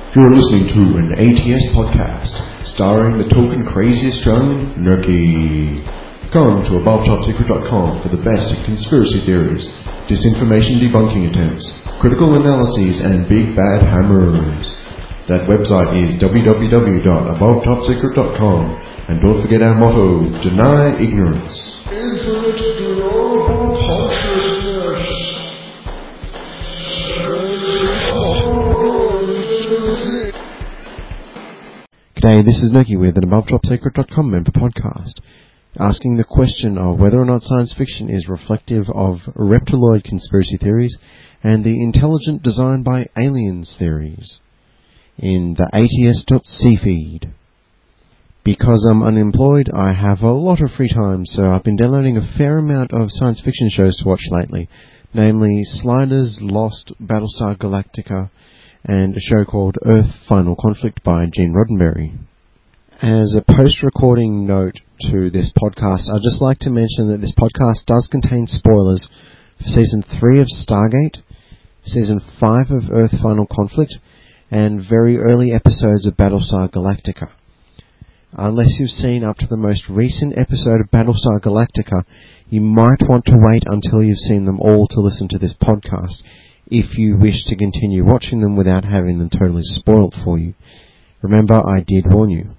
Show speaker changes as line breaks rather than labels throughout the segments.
You're listening to an ATS podcast starring the token crazy Australian Nerky. Come to AboveTopSecret.com for the best in conspiracy theories, disinformation debunking attempts, critical analyses, and big bad hammers. That website is www.AboveTopSecret.com, and don't forget our motto: deny ignorance.
Infinite global consciousness.
G'day, this is Nerky with an AboveTopSecret.com member podcast, asking the question of whether or not science fiction is reflective of reptiloid conspiracy theories and the intelligent design by aliens theories in the ATS.C feed. Because I'm unemployed, I have a lot of free time, so I've been downloading a fair amount of science fiction shows to watch lately, namely Sliders, Lost, Battlestar Galactica, and a show called Earth Final Conflict by Gene Roddenberry. As a post-recording note to this podcast, I'd just like to mention that this podcast does contain spoilers for Season 3 of Stargate, Season 5 of Earth Final Conflict, and very early episodes of Battlestar Galactica. Unless you've seen up to the most recent episode of Battlestar Galactica, you might want to wait until you've seen them all to listen to this podcast, if you wish to continue watching them without having them totally spoiled for you. Remember, I did warn you.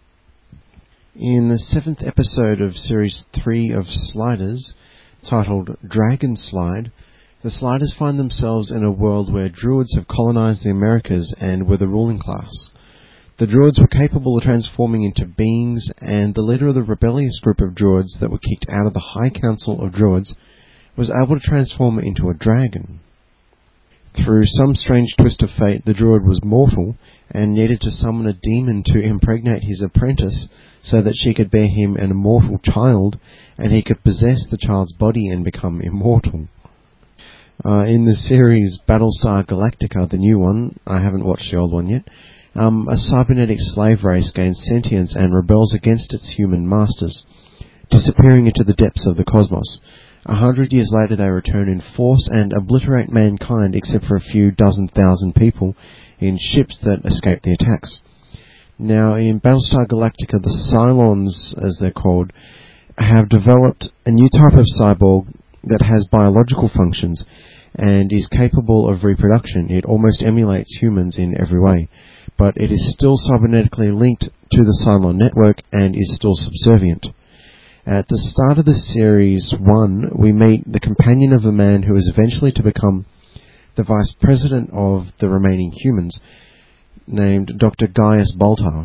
In the 7th episode of Series 3 of Sliders, titled Dragon Slide, the Sliders find themselves in a world where druids have colonized the Americas and were the ruling class. The druids were capable of transforming into beings, and the leader of the rebellious group of druids that were kicked out of the High Council of Druids was able to transform into a dragon. Through some strange twist of fate, the druid was mortal and needed to summon a demon to impregnate his apprentice so that she could bear him an immortal child and he could possess the child's body and become immortal. In the series Battlestar Galactica, the new one, I haven't watched the old one yet, a cybernetic slave race gains sentience and rebels against its human masters, disappearing into the depths of the cosmos. 100 years later they return in force and obliterate mankind except for a few dozen thousand people in ships that escape the attacks. Now in Battlestar Galactica, the Cylons, as they're called, have developed a new type of cyborg that has biological functions and is capable of reproduction. It almost emulates humans in every way, but it is still cybernetically linked to the Cylon network and is still subservient. At the start of the Series 1, we meet the companion of a man who is eventually to become the Vice President of the remaining humans, named Dr. Gaius Baltar.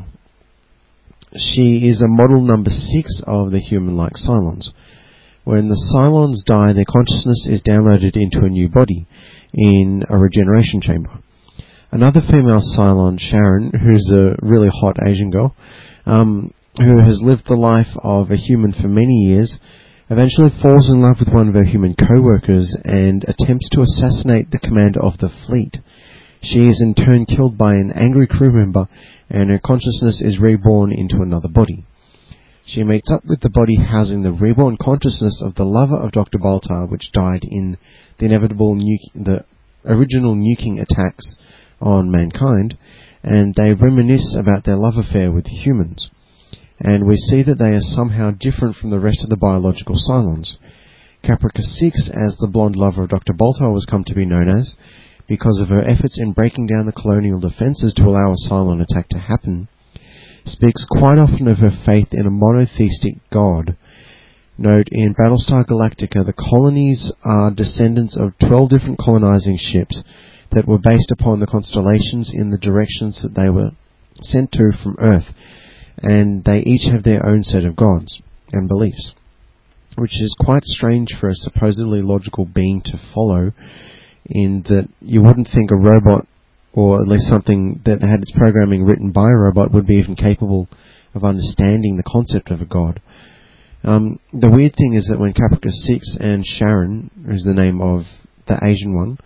She is a model number 6 of the human-like Cylons. When the Cylons die, their consciousness is downloaded into a new body in a regeneration chamber. Another female Cylon, Sharon, who's a really hot Asian girl, who has lived the life of a human for many years, eventually falls in love with one of her human co-workers and attempts to assassinate the commander of the fleet. She is in turn killed by an angry crew member, and her consciousness is reborn into another body. She meets up with the body housing the reborn consciousness of the lover of Dr. Baltar, which died in the the original nuking attacks on mankind, and they reminisce about their love affair with humans. And we see that they are somehow different from the rest of the biological Cylons. Caprica 6, as the blonde lover of Dr. Baltar was come to be known as, because of her efforts in breaking down the colonial defences to allow a Cylon attack to happen, speaks quite often of her faith in a monotheistic god. Note, in Battlestar Galactica, the colonies are descendants of 12 different colonizing ships that were based upon the constellations in the directions that they were sent to from Earth, and they each have their own set of gods and beliefs, which is quite strange for a supposedly logical being to follow, in that you wouldn't think a robot, or at least something that had its programming written by a robot, would be even capable of understanding the concept of a god. The weird thing is that when Caprica 6 and Sharon, who's the name of the Asian one,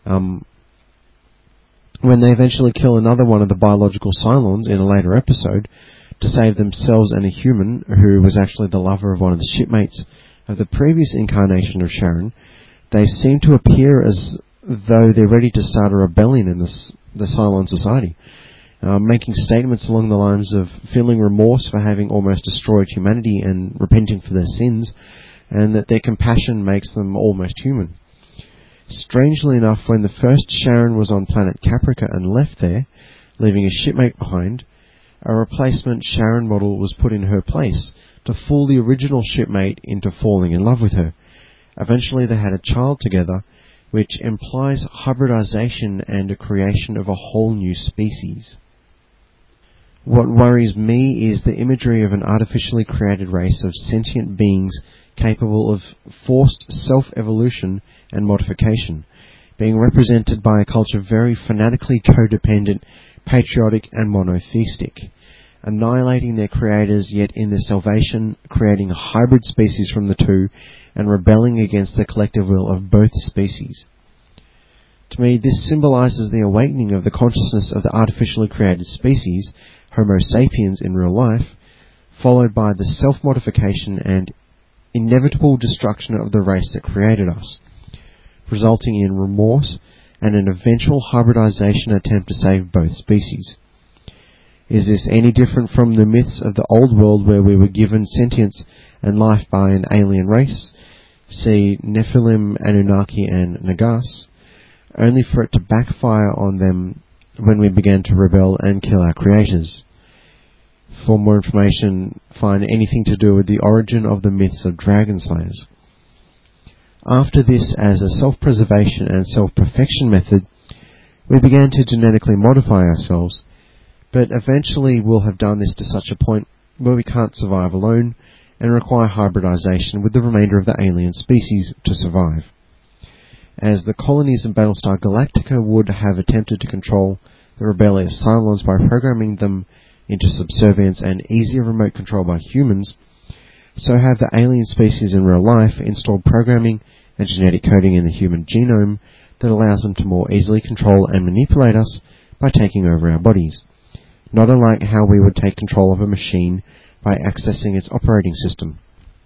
when they eventually kill another one of the biological Cylons in a later episode, to save themselves and a human who was actually the lover of one of the shipmates of the previous incarnation of Sharon, they seem to appear as though they're ready to start a rebellion in the Cylon society. making statements along the lines of feeling remorse for having almost destroyed humanity and repenting for their sins, and that their compassion makes them almost human. Strangely enough, when the first Sharon was on planet Caprica and left there, leaving a shipmate behind, a replacement Sharon model was put in her place to fool the original shipmate into falling in love with her. Eventually they had a child together, which implies hybridization and a creation of a whole new species. What worries me is the imagery of an artificially created race of sentient beings capable of forced self-evolution and modification, being represented by a culture very fanatically codependent, patriotic and monotheistic, annihilating their creators, yet in their salvation creating a hybrid species from the two and rebelling against the collective will of both species. To me, this symbolizes the awakening of the consciousness of the artificially created species, Homo sapiens in real life, followed by the self-modification and inevitable destruction of the race that created us, resulting in remorse and an eventual hybridization attempt to save both species. Is this any different from the myths of the old world where we were given sentience and life by an alien race, see Nephilim, Anunnaki and Nagas, only for it to backfire on them when we began to rebel and kill our creators? For more information, find anything to do with the origin of the myths of dragon slayers. After this, as a self-preservation and self-perfection method, we began to genetically modify ourselves, but eventually we'll have done this to such a point where we can't survive alone and require hybridization with the remainder of the alien species to survive. As the colonies in Battlestar Galactica would have attempted to control the rebellious Cylons by programming them into subservience and easier remote control by humans, so have the alien species in real life installed programming and genetic coding in the human genome that allows them to more easily control and manipulate us by taking over our bodies, not unlike how we would take control of a machine by accessing its operating system.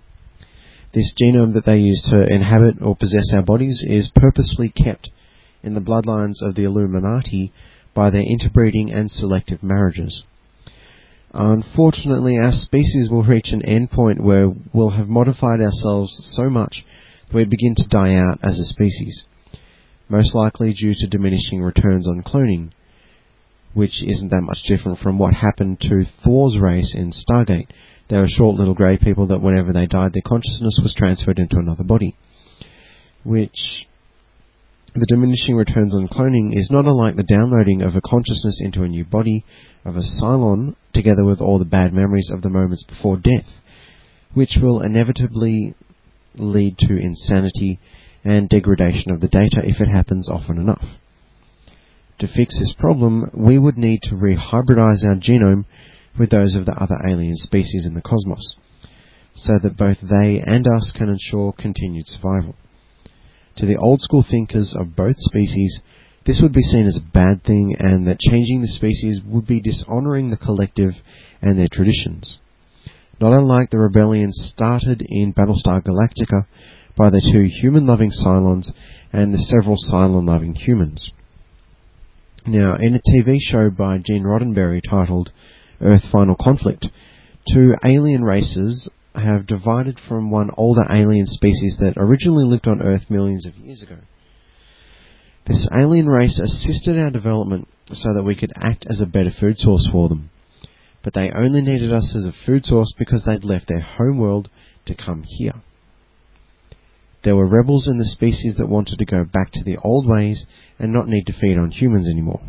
This genome that they use to inhabit or possess our bodies is purposefully kept in the bloodlines of the Illuminati by their interbreeding and selective marriages. Unfortunately, our species will reach an endpoint where we'll have modified ourselves so much that we begin to die out as a species, most likely due to diminishing returns on cloning, which isn't that much different from what happened to Thor's race in Stargate. They were short little grey people that whenever they died, their consciousness was transferred into another body, which the diminishing returns on cloning is not unlike the downloading of a consciousness into a new body of a Cylon, together with all the bad memories of the moments before death, which will inevitably lead to insanity and degradation of the data if it happens often enough. To fix this problem, we would need to rehybridize our genome with those of the other alien species in the cosmos, so that both they and us can ensure continued survival. To the old school thinkers of both species, this would be seen as a bad thing, and that changing the species would be dishonouring the collective and their traditions. Not unlike the rebellion started in Battlestar Galactica by the two human-loving Cylons and the several Cylon-loving humans. Now, in a TV show by Gene Roddenberry titled Earth Final Conflict, two alien races have divided from one older alien species that originally lived on Earth millions of years ago. This alien race assisted our development so that we could act as a better food source for them, but they only needed us as a food source because they'd left their home world to come here. There were rebels in the species that wanted to go back to the old ways and not need to feed on humans anymore.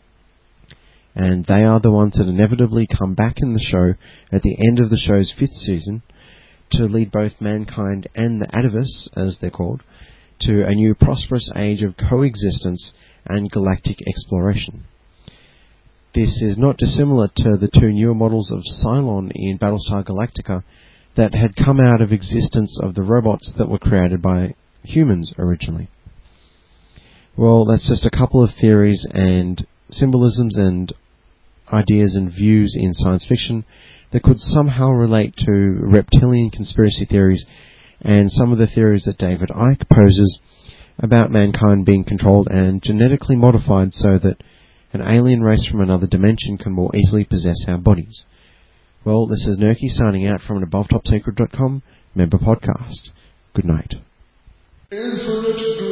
And they are the ones that inevitably come back in the show at the end of the show's 5th season to lead both mankind and the Atavis, as they're called, to a new prosperous age of coexistence and galactic exploration. This is not dissimilar to the two newer models of Cylon in Battlestar Galactica that had come out of existence of the robots that were created by humans originally. Well, that's just a couple of theories and symbolisms and ideas and views in science fiction that could somehow relate to reptilian conspiracy theories and some of the theories that David Icke poses about mankind being controlled and genetically modified so that an alien race from another dimension can more easily possess our bodies. Well, this is Nurky signing out from an AboveTopSecret.com member podcast. Good night.
Infinite